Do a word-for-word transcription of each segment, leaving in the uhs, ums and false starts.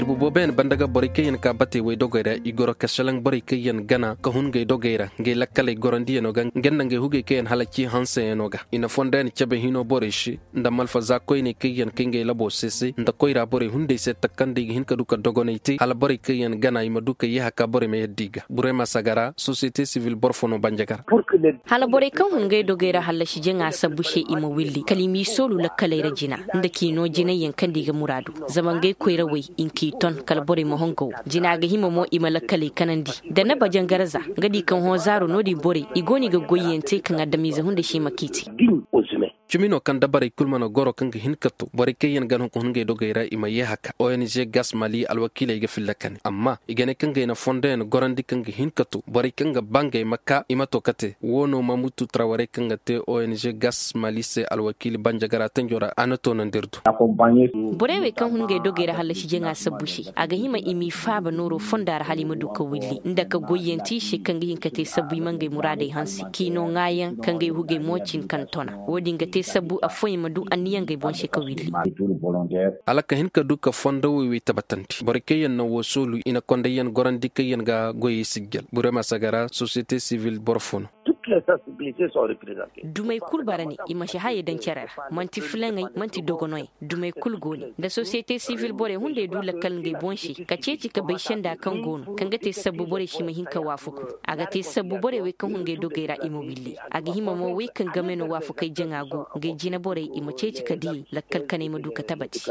irbu boben bandaga borikeyen ka bate way dogera igoro kashalang borikeyen gana ka hunge dogera nge lakkale gorandi enoga ngenna nge huge keyen halaki hanse enoga ina fonda ni chabe hino boreshi ndamal fa zakoyne keyen kenge labo sese nda koyra bore hunde se takande hin ka duka dogonayti hala borikeyen gana ima duka yaha ka bore me diga burema sagara société civile borfono banjagar hala bore kan hunge dogera hala shi jenga sabushe ima willi kalimi solu lakkale rajina nda kino jina yankan diga muradu zamange koyra way inki ton kalbore mo hongo jinaga himo mo imala kale kanandi da na bajan garza ngadi kan ho zaro nodi bore igoni ga goyente kan adamiza hunde shi makiti chumino kan dabare kulmano goro kan hinkatu bore kayen gan ko hunge dogera ima yahaka O N G gas mali alwakile ga fillakan amma igane kan ga na fonden gorandi kan hinkatu bore kan ga bange makka imato kate wono mamutu traware kan ga te O N G gas mali se alwakili banjagara tanjora anato nandirdu bore we kan hunge dogera halashi jenga sabushi aga hima imi faba noro fondar halima duka willi ndaka goyenti shi kan ga hinkate sabu mangai murade hansi kino ngayan kan ga huge mocin kantona wodi ngate sabu afoy madu aniyan ga bon shi ka willi alaka hinka duka fonda wi tabatanti barkeyen na wosulu ina kondayen gorandi kayen ga goyi sigal burema sagara société civile borfono dumay kul barani ima shi haye dan cerara manti flangai manti dogonoy dumay kul goni da société civile bore hunde du lakal ngai bonshi ka ceci ka bai shanda kan gono kan gate sabu bore shi mahinka wafuku aga te sabu bore we kan hunge dogera imobili aga hima mo we kan gameno wafukai jangago ngai jina bore ima ceci ka di lakal kanai maduka tabati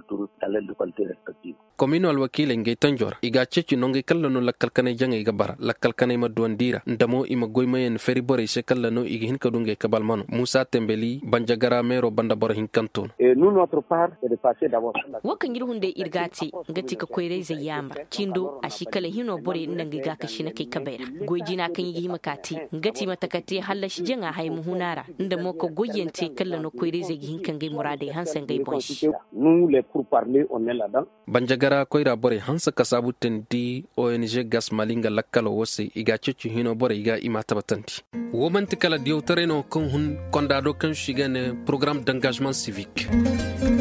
communal wakile ngai tanjor iga ceci no ngai kallano lakal kanai janga iga bara lakal kanai madondira ndamo ima goymayen feri bore se kallano igi hinka dunge kabal mano Musa Tembeli banjagara mero banda bor hinkanto et nous notre part c'est de passer d'abord wakan yirhunde irgati ngati ka koyre zayamba cindo ashikale hino bore ndangi ga ka shina kai kabera goyjina kan yi makati ngati matakati halashi jenga hay muhunara nda moko goyente kallano koyre zagi hinkan gai murade hansan gai bonshi nous les pour parler on est là-dedans banjagara koyra bore hansa kasabuten di O N G gas malinga lakkalo wose iga cicu hino bore iga imata batanti woman tikala diotare no kon hun kondado kan shigane programme d'engagement civique